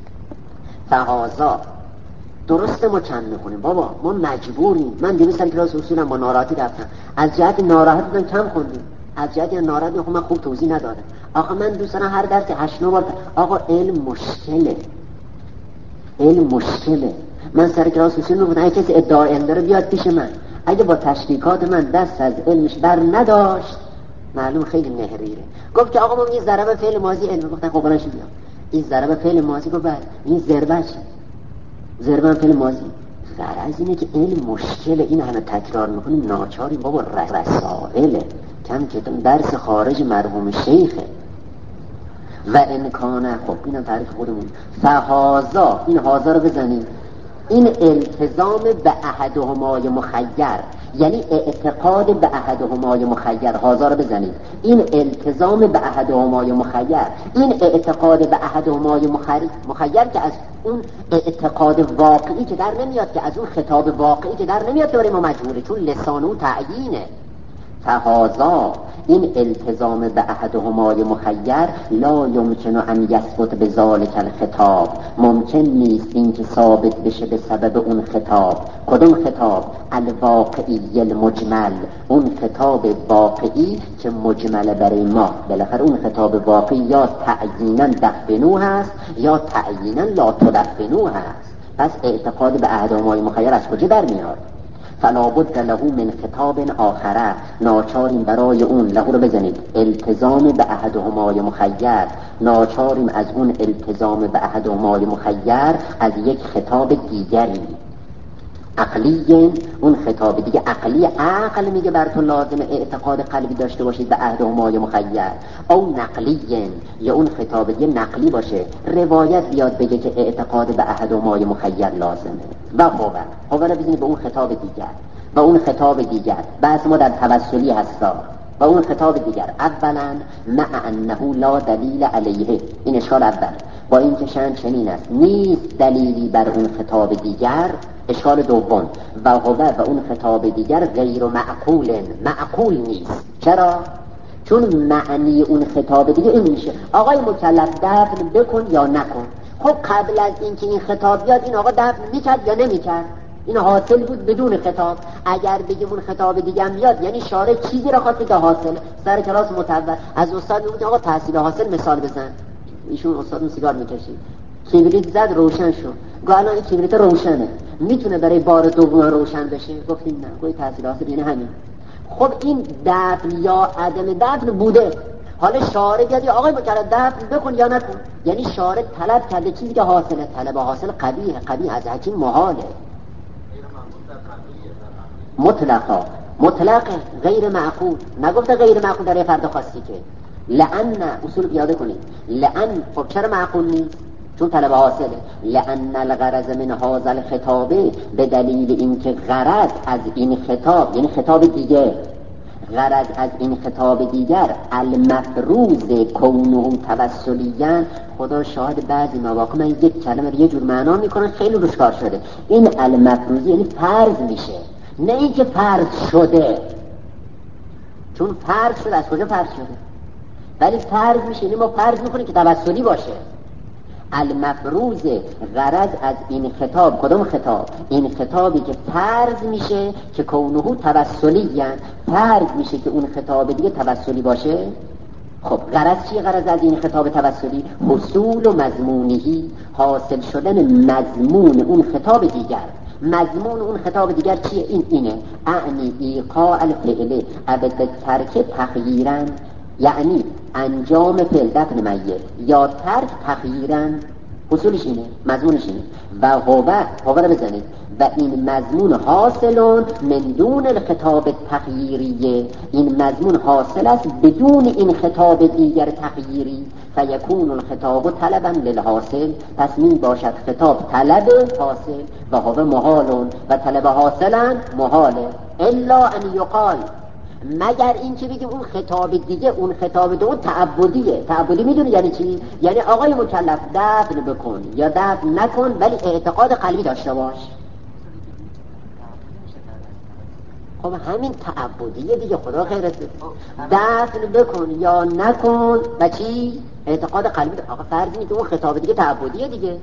فهازا، درسته ما چند میخونیم بابا، ما مجبوریم. من دیروز سر کلاس اصولم با ناراحتی رفتم، از جهت ناراحت بودم کم خوندیم، از جهت ناراحت خب من خوب توضیح نداره. آقا من دوستان هر درس هشت نو بار، آقا علم مشکله، علم مشکله. من سر کلاس اصول میگفتم اگه کسی ادعای علم داره بیاد پیش من، اگه با تشریکات من دست از علمش بر نداشت معلوم خیلی مهریره. گفت که آقا ما این ضرب فعل ماضی علم. گفتن خب بلنش بیام این ضرب فعل ماضی. گفت بعد این ضربه چی؟ ضربه فعل ماضی. غرض اینه که علم مشکله، این همه تکرار میکنیم ناچاریم بابا. رسائله کم که درس خارج مرحوم شیخه. و امکانه، خب اینم تعریف خودمون. فهازا، این هازا رو بزنید، این التزام به احدهمای مخیر، یعنی اعتقاد به احدهمای مخیر. هازا رو بزنید، این التزام به احدهمای مخیر، این اعتقاد به احدهمای مخیر, مخیر که از اون اعتقاد واقعی که در نمیاد، که از اون خطاب واقعی که در نمیاد داره ما مجبوره، چون لسانو تعیینه. فهازا، این التزام به احدهمای مخیر لا یمکن ان یثبت بذلک الخطاب، ممکن نیست این که ثابت بشه به سبب اون خطاب. کدوم خطاب؟ الواقعی المجمل، اون خطاب واقعی که مجمل برای ما. بالاخره اون خطاب واقعی یا تعیینا دفنو هست یا تعیینا لا تدفنو هست. پس اعتقاد به احدهمای مخیر از کجا در میاد؟ فلا بد له من خطاب آخره، ناچاریم برای اون، له رو بزنید، التزام به احدهمای مخیر، ناچاریم از اون التزام به احدهمای مخیر از یک خطاب دیگری. عقلی، اون خطاب دیگه عقلی، عقل میگه بر تو لازم اعتقاد قلبی داشته باشید به احدهمای مخیر. او نقلی، یا اون خطاب دیگه نقلی باشه، روایت بیاد بگه که اعتقاد به احدهمای مخیر لازمه. و هو هو رو بزنید به اون خطاب دیگر. و اون خطاب دیگر بحث ما در توسلی هستا. و اون خطاب دیگر اولا مع انه لا دلیل علیه، این اشکال اول، با این که شأن چنین است نیست دلیلی بر اون خطاب دیگر. اشکال دوم و هو و اون خطاب دیگر غیر معقول، معقول نیست. چرا؟ چون معنی اون خطاب دیگه این میشه آقای مکلف دفن بکن یا نکن. خب قبل از اینکه این خطاب بیاد این آقا دفن میکرد یا نمیکرد؟ این حاصل بود بدون خطاب. اگر بگیم اون خطاب دیگه هم بیاد یعنی شارع چیزی را خواسته که حاصل. سر کلاس متول از استاد میگه آقا تحصیل حاصل مثال بزن. ایشون استاد سیگار میکشید، کبریت زد روشن شد. گفت الان این کبریت روشنه، میتونه برای بار دوم روشن بشه؟ گفتیم نه. گفت تحصیل حاصل یعنی همین. خب این دفن یا عدم دفن بوده. حالا شارع بیاد آقای مکرر دفن بکن یا نکن، یعنی شارع طلب کرده چیزی که حاصله. طلب حاصل قبیح، قبیح از حکیم محاله. مطلقا مطلق غیر معقول، نگفته غیر معقول در فرد خاصی که لأن اصول پیاده کنید. لأن خب چرا معقول نیست؟ چون طلب حاصله. لأن الغرض من هذا الخطاب، به دلیل اینکه غرض از این خطاب یعنی خطاب دیگه، غرض از این خطاب دیگر المفروض کونه توسلیاً. خدا شاهد بعضی مواقع من یک کلمه رو یه جور معنا میکنن خیلی روش کار شده. این المفروض یعنی فرض میشه، نه اینکه فرض شده. چون فرض شده از کجا فرض شده؟ ولی فرض میشه یعنی ما فرض میکنیم که توسلی باشه. المفروض غرض از این خطاب. کدوم خطاب؟ این خطابی که فرض میشه که کونه توسلی، یعنی فرض میشه که اون خطاب دیگه توسلی باشه. خب غرض چیه؟ غرض از این خطاب توسلی حصول و مضمونهی، حاصل شدن مضمون اون خطاب دیگر. مضمون اون خطاب دیگر چیه؟ این اینه اعنی ایقاع الفعل ابد ترک تغییرا، یعنی انجام فعل دفن میت یا ترک تغییرا. اصولش اینه، مضمونش اینه. و هو هو رو بزنید و این مضمون حاصلون من دون الخطاب تغییریه. این مضمون حاصل است بدون این خطاب دیگر تغییری. فیکون الخطاب طلبا للحاصل، پس می باشد خطاب طلب حاصل. و هو محالون، و طلب حاصلا محاله. الا ان یقال، مگر این که بگیم اون خطاب دیگه، اون خطاب دو تعبدیه. تعبدی میدونی یعنی چی؟ یعنی آقای مکلف دفن بکن یا دفن نکن، ولی اعتقاد قلبی داشته باش. خب همین تعبدیه دیگه. خدا خیرت بده. دفن بکن یا نکن و چی؟ اعتقاد قلبی. آقا فرض میگه اون خطاب دیگه تعبدیه دیگه.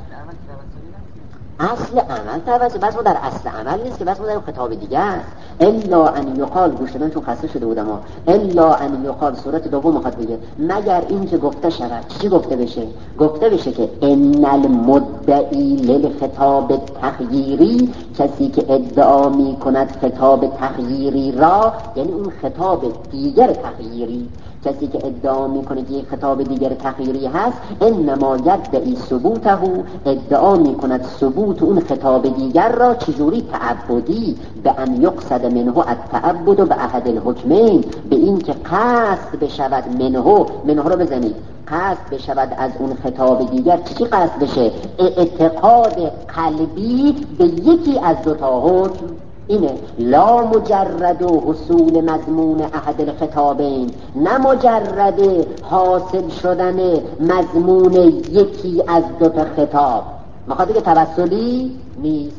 اصل عمل توسل، بس ما در اصل عمل نیست که، بس ما در خطاب دیگه است. الا ان یقال، گوش دادن چون خسته شده بودم ها. الا ان یقال صورت دوم میخواد بگه مگر این که گفته شود. چی گفته بشه؟ گفته بشه که ان المدعی للخطاب تغییری، کسی که ادعا میکند خطاب تغییری را، یعنی اون خطاب دیگر تغییری، کسی که ادعا میکنه که یک خطاب دیگر تغییری هست، انما یدعی ثبوته، ادعا میکند ثبوت اون خطاب دیگر را. چجوری؟ تعبدی، به ان یقصد منه التعبد به احد الحکمین، به این که قصد بشود منه. منه رو بزنید، قصد بشود از اون خطاب دیگر. چی قصد بشه؟ اعتقاد قلبی به یکی از دو تا حکم. اینه لا مجرد و حصول مضمون احد الخطابین، نه مجرد حاصل شدن مضمون یکی از دو تا خطاب. میخواد بگه توسلی نیست،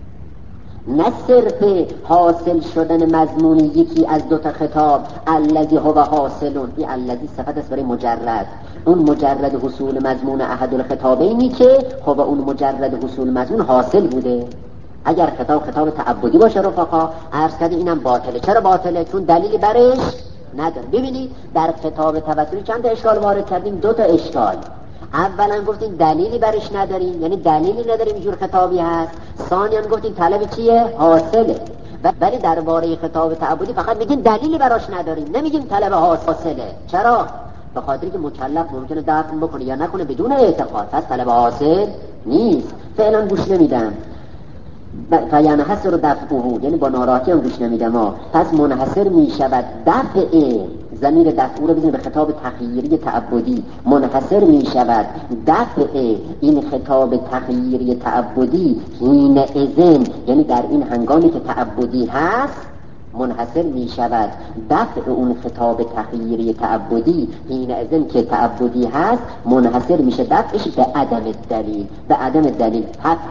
نه صرف حاصل شدن مضمون یکی از دو تا خطاب. الذی هو حاصلون، این الذی صفت است برای مجرد. اون مجرد حصول مضمون احد الخطابینی که خب اون مجرد حصول مضمون حاصل بوده. اگر خطاب خطاب تعبدی باشه رفقا، عرض کردیم اینم باطله. چرا باطله؟ چون دلیلی برش نداره. ببینید در خطاب توسلی چند تا اشکال وارد کردیم؟ دو تا اشکال. اولا گفتیم دلیلی برش نداریم، یعنی دلیلی نداریم اینجور خطابی هست. ثانیا گفتیم طلب چیه؟ حاصله. ولی درباره خطاب تعبدی فقط میگیم دلیلی براش نداریم، نمیگیم طلب حاصله. چرا؟ به خاطری که مکلف ممکنه دفن بکنه یا نکنه بدون اعتقاد، پس طلب حاصل نیست. فعلا گوش نمیدم. فینحصر دفعه، یعنی با ناراحتی هم گوش نمیدم ما. پس منحصر میشود دفع، ضمیر دفع رو بزنید به خطاب تغییری تعبدی. منحصر میشود دفع این خطاب تغییری تعبدی حین اذن، یعنی در این هنگامی که تعبدی هست منحصر میشود دفع اون خطاب تغییری تعبدی حین اذن که تعبدی هست، منحصر میشه دفعش به عدم دلیل. به عدم دلیل. فتحا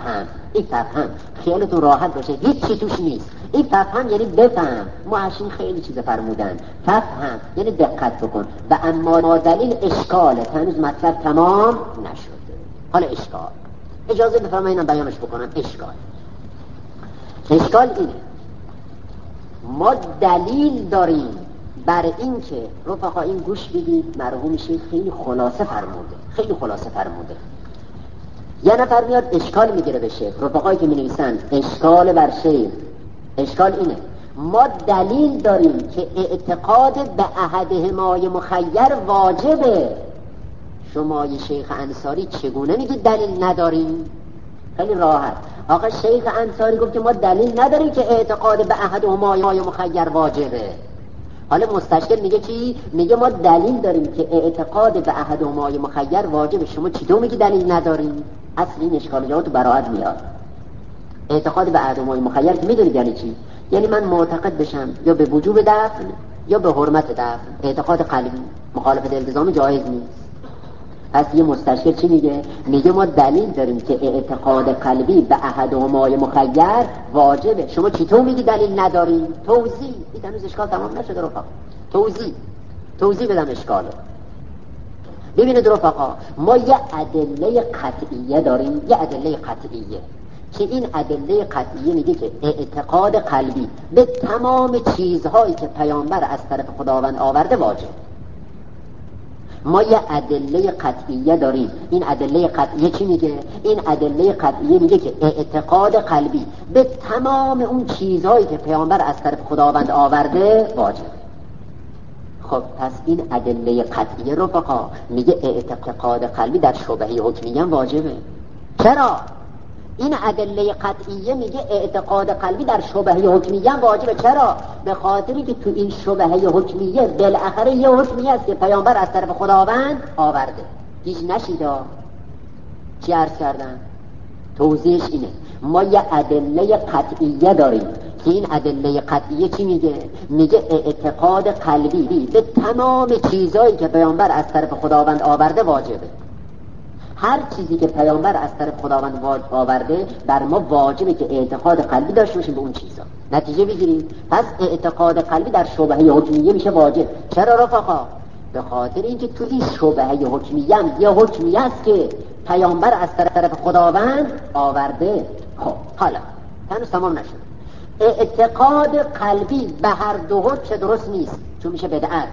این فهم خیالتون راحت باشه، هیچ چی توش نیست. این فهم یعنی بفهم، معشین خیلی چیز فرمودن، فهم یعنی دقت بکن. و اما دلیل اشکاله، هنوز مطلب تمام نشده. حالا اشکال، اجازه بفرمایید اینم بیانش بکنم. اشکال اشکال اینه، ما دلیل داریم بر این که رفقا این گوش بدید، مرحوم شیخ خیلی خلاصه فرموده، خیلی خلاصه فرموده. یه نفر میاد اشکال میگیره به شیخ، رفقایی که می‌نویسن اشکال بر شیخ، اشکال اینه ما دلیل داریم که اعتقاد به احدهمای مخیر واجبه. شما یه شیخ انصاری چگونه میگید دلیل نداریم؟ خیلی راحت، آقا شیخ انصاری گفت که ما دلیل نداریم که اعتقاد به احدهمای مخیر واجبه. حالا مستشکل میگه چی؟ میگه ما دلیل داریم که اعتقاد به احدهمای مخیر واجبه. شما چطور میگی دلیل نداریم؟ اصل این اشکال جواب تو براحت میاد. اعتقاد به احدهمای مخیر که میدونید یعنی چی؟ یعنی من معتقد بشم یا به وجوب دفن یا به حرمت دفن، اعتقاد قلبی، مخالفت التزام جایز نیست. پس یه مستشکل چی میگه؟ میگه ما دلیل داریم که اعتقاد قلبی به احدهمای مخیر واجبه. شما چطور میگی دلیل نداریم؟ توضیح. این هنوز اشکال تمام نشده رفقا، توضیح توضیح بدم اشکالو. ببینید رفقا، ما یه ادله قطعیه داریم، یه ادله قطعیه که این ادله قطعیه میگه که اعتقاد قلبی به تمام چیزهایی که پیامبر از طرف خداوند آورده واجب. ما یه ادله قطعیه داریم. این ادله قطعیه چی میگه؟ این ادله قطعیه میگه که اعتقاد قلبی به تمام اون چیزهایی که پیامبر از طرف خداوند آورده واجب. خب پس این ادله قطعیه رفقا میگه اعتقاد قلبی در شبهه حکمیه واجبه. چرا؟ این ادله قطعیه میگه اعتقاد قلبی در شبهه حکمیه واجبه. چرا؟ به خاطری که تو این شبهه حکمیه بالاخره یه حکمی است که پیامبر از طرف خداوند آورده. هیچ نشیدا چی عرض کردن؟ توضیحش اینه، ما یه ادله قطعیه داریم که این ادله قطعیه چی میگه؟ میگه اعتقاد قلبی به تمام چیزایی که پیامبر از طرف خداوند آورده واجبه. هر چیزی که پیامبر از طرف خداوند آورده بر ما واجبه که اعتقاد قلبی داشته باشیم به اون چیزا. نتیجه بگیرید، پس اعتقاد قلبی در شبهه حکمیه میشه واجب. چرا رفقا؟ به خاطر اینکه تو این شبهه حکمیه هم یه حکمی است که پیامبر از طرف خداوند آورده. خب حالا هنوز تمام نشد. اعتقاد قلبی به هر دو حکم درست نیست، چون میشه بدعت.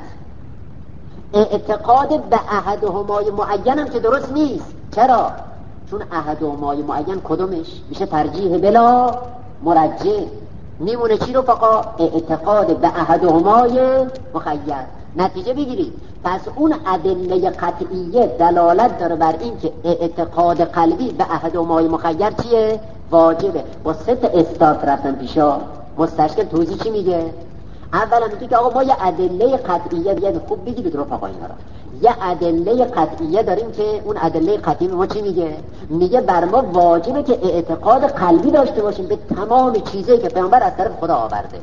اعتقاد به احدهمای معین هم که درست نیست. چرا؟ چون احدهمای معین کدومش؟ میشه ترجیح بلا مرجح. میمونه چی رو فقط؟ اعتقاد به احدهمای مخیر. نتیجه بگیرید، پس اون ادله قطعیه دلالت داره بر این که اعتقاد قلبی به احدهمای مخیر چیه؟ واجبه. با سه تا استارت رفتن پیشا. مستشکل توضیح چی میگه؟ اولا میگه که آقا ما یه ادله قطعیه، یعنی خوب بگیرید رفقا اینا را، یه ادله قطعیه داریم که اون ادله قطعی ما چی میگه؟ میگه بر ما واجبه که اعتقاد قلبی داشته باشیم به تمام چیزایی که پیامبر از طرف خدا آورده.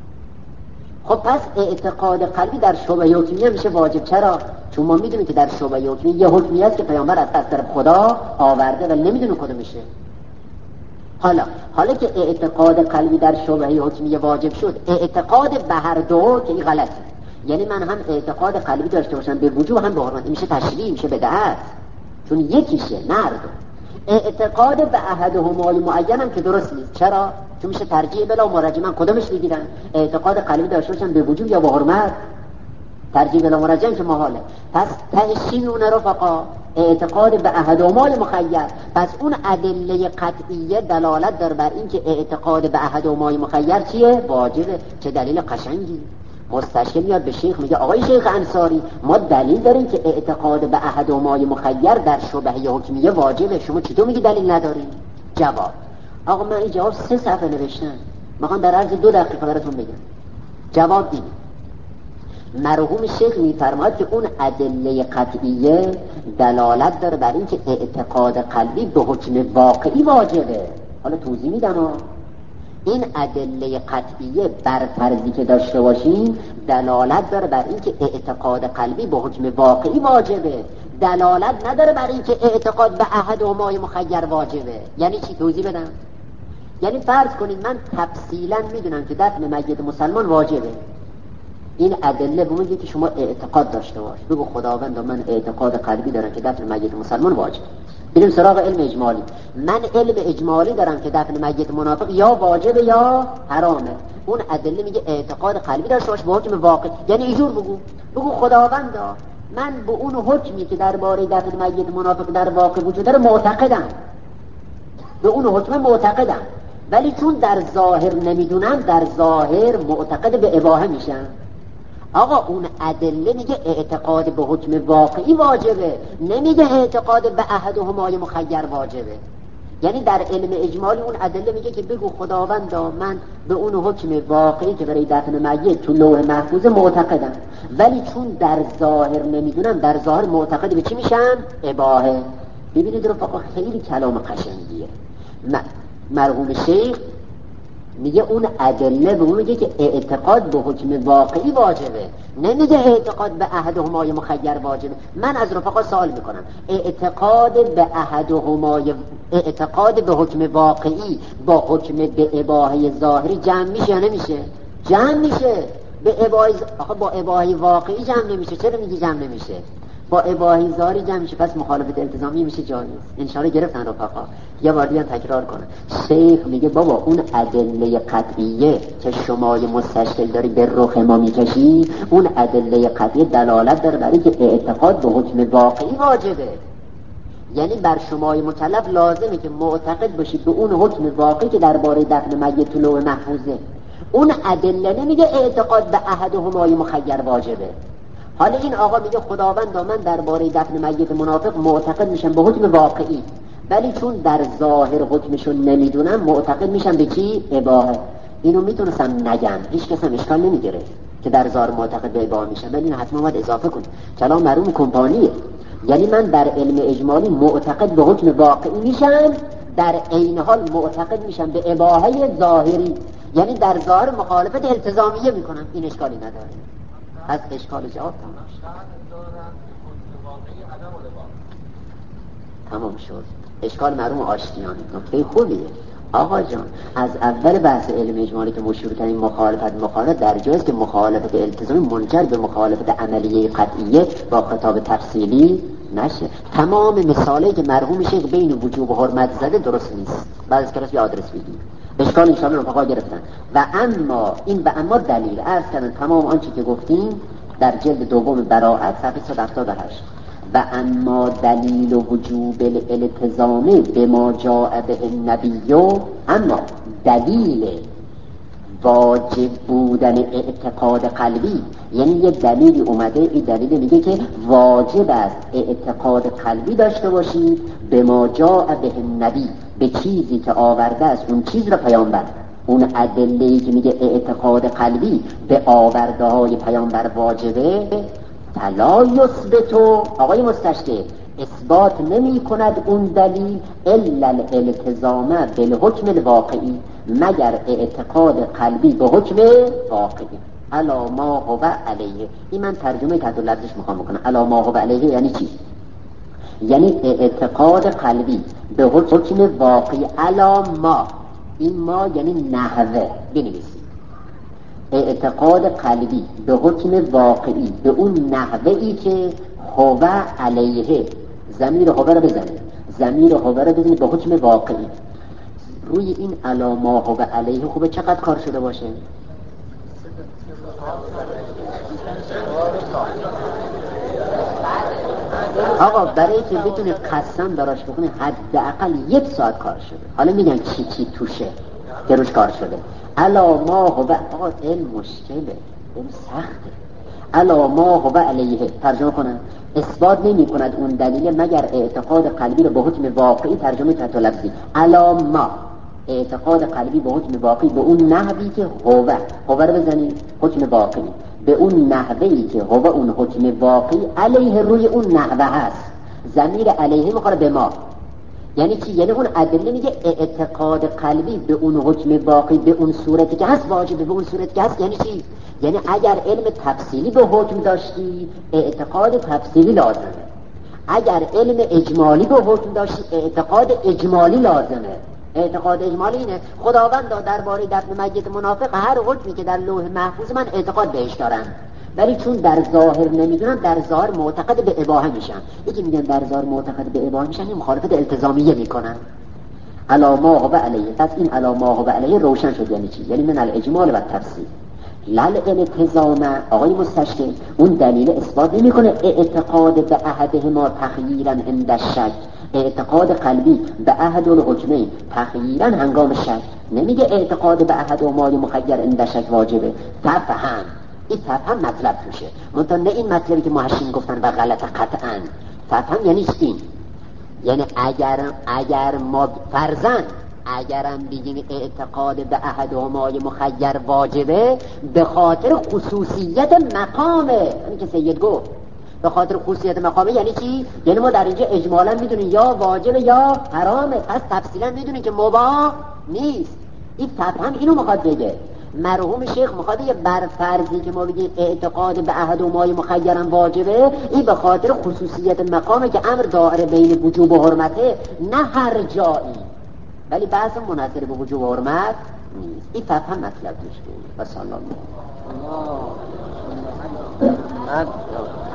خب پس اعتقاد قلبی در شبهه حکمیه میشه واجب. چرا؟ چون ما میدونیم که در شبهه حکمیه یه حکمی هست که پیامبر از طرف خدا آورده و نمیدونیم کدوم میشه. حالا حالا که اعتقاد قلبی در شبهه حکمیه واجب شد، اعتقاد به هر دو که این غلطه. یعنی من هم اعتقاد قلبی داشته باشم به وجوب هم به حرمت، میشه تشریع، میشه بدعت، چون یکیشه نه هر دو. اعتقاد به احدهمای معین هم که درست نیست. چرا؟ چون میشه ترجیح بلا مرجح. من کدومش بگیرم؟ اعتقاد قلبی داشته باشم به وجوب یا به حرمت؟ ترجیح بلا مرجح که محاله. پس تهشین رفقا اعتقاد به احدهمای مخیر. پس اون ادله قطعیه دلالت داره بر این که اعتقاد به احدهمای مخیر چیه؟ واجبه. چه دلیل قشنگی. مستشکل میاد به شیخ میگه آقای شیخ انصاری ما دلیل داریم که اعتقاد به احدهمای مخیر در شبهه حکمیه واجبه، شما چطور میگی دلیل نداریم؟ جواب، آقا من این جواب سه صفحه نوشتم، میخوام در عرض دو دقیقه براتون بگم. جواب این، مرحوم شیخ میفرماید که اون ادله قطعیه دلالت داره بر این که اعتقاد قلبی به حکم واقعی واجبه. حالا توضیح میدم. این ادله قطعیه بر فرضی که داشته باشیم دلالت داره بر این که اعتقاد قلبی به حکم واقعی واجبه، دلالت نداره بر این که اعتقاد به احدهما مخیر واجبه. یعنی چی؟ توضیح بدم. یعنی فرض کنید من تفصیلا میدونم که دفن میت مسلمان واجبه، این ادله بمیگه که شما اعتقاد داشته باش، بگو خداوند من اعتقاد قلبی دارم که دفن میت مسلمان واجبه. بریم سراغ علم اجمالی. من علم اجمالی دارم که دفن میت منافق یا واجبه یا حرامه، اون ادله میگه اعتقاد قلبی داشته باش به حکم واقع. یعنی اینجور بگو، بگو خداوند من به اون حکمی که درباره دفن میت منافق در واقع وجود داره معتقدم، به اون حکم معتقدم، ولی چون در ظاهر نمیدونم در ظاهر معتقد به اباحه میشم. آقا اون ادله میگه اعتقاد به حکم واقعی واجبه، نمیگه اعتقاد به احدهما مخیر واجبه. یعنی در علم اجمالی اون ادله میگه که بگو خداوندا من به اون حکم واقعی که برای دفن میت تو لوح محفوظ معتقدم، ولی چون در ظاهر نمیدونم در ظاهر معتقد به چی میشم؟ اباحه. ببینید رفقا خیلی کلام قشنگیه. مرحوم شیخ میگه اون ادله به اون میگه که اعتقاد به حکم واقعی واجبه، نمیگه اعتقاد به احدهما مخیر واجبه. من از رفقا سوال میکنم اعتقاد به احدهما اعتقاد به حکم واقعی با حکم به اباحه ظاهری جمع میشه یا نمیشه؟ جمع میشه. به اباحه آخه با اباحه واقعی جمع نمیشه. چرا میگی جمع نمیشه؟ با اباحه ظاهری جمع میشه، پس مخالفت التزامی میشه جایز. ان شاء الله گرفتن رفقا. یه بار دیگه تکرار کنم. شیخ میگه بابا اون ادله قطعیه که شما مستشکل داری به رخ ما میکشی، اون ادله قطعیه دلالت داره برای که اعتقاد به حکم واقعی واجبه. یعنی بر شما مکلف لازمه که معتقد باشید به اون حکم واقعی که درباره دفن میت تو لوح محفوظه. اون ادله نمیگه اعتقاد به احدهما مخیر واجبه. حالا این آقا میگه خداوند من درباره دفن میت منافق معتقد میشم به حکم واقعی، ولی چون در ظاهر حکمشو نمیدونم معتقد میشم به چی؟ اباحه. اینو میتونستم نگم، هیچ کس هم اشکال نمیگیره که در ظاهر معتقد به اباحه میشم، ولی اینو حتما باید اضافه کنم. کلام مرحوم کمپانیه. یعنی من در علم اجمالی معتقد به حکم واقعی میشم، در عین حال معتقد میشم به اباحه ظاهری، یعنی در ظاهر مخالفت التزامیه میکنم. این اشکالی نداره. از اشکال جواب تمام تمام شد. اشکال مرحوم آشتیانی نکته خوبیه. آقا جان از اول بحث علم اجمالی که مشهور کردیم مخالفت مخالفت در جایی است که مخالفت التزامی منجر به مخالفت عملیه قطعیه با خطاب تفصیلی نشه. تمام مثالی که مرحوم شیخ بین وجوب و حرمت زده درست نیست. بعد از کلاس یه آدرس بگیم. اشکال ان شاء الله رفقا گرفتن. و اما این و اما دلیل عرض کردن تمام آنچه که گفتیم در جلد دوم براءت صفحه صد و هفتاد و هشت. و اما دلیل وجوب الالتزام به ما جاء به النبی، اما دلیل واجب بودن اعتقاد قلبی، یعنی یه دلیلی اومده، این دلیل میگه که واجب است اعتقاد قلبی داشته باشید به ما جاء به النبی، به چیزی که آورده است اون چیز را پیامبر. اون ادله‌ای که میگه اعتقاد قلبی به آورده های پیامبر واجبه، فلا یثبتو، آقای مستشکل اثبات نمی کند اون دلیل الا الالتزام بالحکم الواقعی، مگر اعتقاد قلبی به حکم واقعی. الا ما هو علیه. این من ترجمه تحت لفظش میخوام بکنم. الا ما هو علیه یعنی چی؟ یعنی اعتقاد قلبی به حکم واقعی. الا ما، این ما یعنی نحوه بنویسید. اعتقاد قلبی به حکم واقعی به اون نحوهی که هو علیه، ضمیر هو رو بزنید، ضمیر هو رو بزنید به حکم واقعی. روی این الا ما هو علیه خوبه چقدر کار شده باشه؟ آقا برای که بتونه قسم دراش بکنه حداقل یک ساعت کار شده. حالا میگن چی چی توشه که روش کار شده. الا ما هو، آقا علم مشکله، علم سخته. الا ما هو علیه ترجمه کنن اثبات نمی کند اون دلیل مگر اعتقاد قلبی رو به حکم واقعی. ترجمه تحت لفظی الا ما، اعتقاد قلبی به حکم واقعی به اون نحوی که هو، هو رو بزنید حکم واقعی، به اون نحوی که هو اون حکم واقعی علیه روی اون نحوه هست. ضمیر علیه میخوره به ما، یعنی چی؟ یعنی اون ادله میگه اعتقاد قلبی به اون حکم باقی به اون صورتی که هست واجبه، به اون صورتی که هست. یعنی چی؟ یعنی اگر علم تفصیلی به حکم داشتی اعتقاد تفصیلی لازمه، اگر علم اجمالی به حکم داشتی اعتقاد اجمالی لازمه. اعتقاد اجمالی اینه خداوند درباره دفن میت منافق هر حکمی که در لوح محفوظ من اعتقاد بهش دارم، ولی چون در ظاهر نمیدونم در ظاهر معتقد به اباحه میشن. یکی میگن در ظاهر معتقد به اباحه میشن، این مخالفت التزامیه میکنن. علی ما هو علیه، پس این علی ما هو علیه روشن شد. یعنی چی؟ یعنی من الاجمال و تفصیل لل التزام. آقای مستشکل اون دلیل اثبات نمیکنه اعتقاد به احدهما تخییرا عند الشک، اعتقاد قلبی به احد الحکمین تخییرا هنگام شک. نمیگه اعتقاد به احدهما مخیر عند شک واجبه. تفهم، این تفهم مطلب توشه، منتها نه این مطلبی که محشین گفتن و غلط قطعا. تفهم یعنی این، یعنی اگر اگر ما فرضاً اگرم بگیم اعتقاد به احدهما مخیر واجبه به خاطر خصوصیت مقامه، یعنی که سید گفت به خاطر خصوصیت مقامه. یعنی چی؟ یعنی ما در اینجا اجمالا میدونیم یا واجبه یا حرامه، پس تفصیلا میدونیم که مباح نیست. این فهم اینو میخواد بگه. مرحوم شیخ میخواد یه بر فرضی که ما بگیم اعتقاد به احدهما مخیرا واجبه، این به خاطر خصوصیت مقامه که امر دائره بین وجوب و حرمته، نه هر جایی، ولی بحث منحصر به وجوب و حرمت نیست. این فهم مطلب توش بود. و صلی الله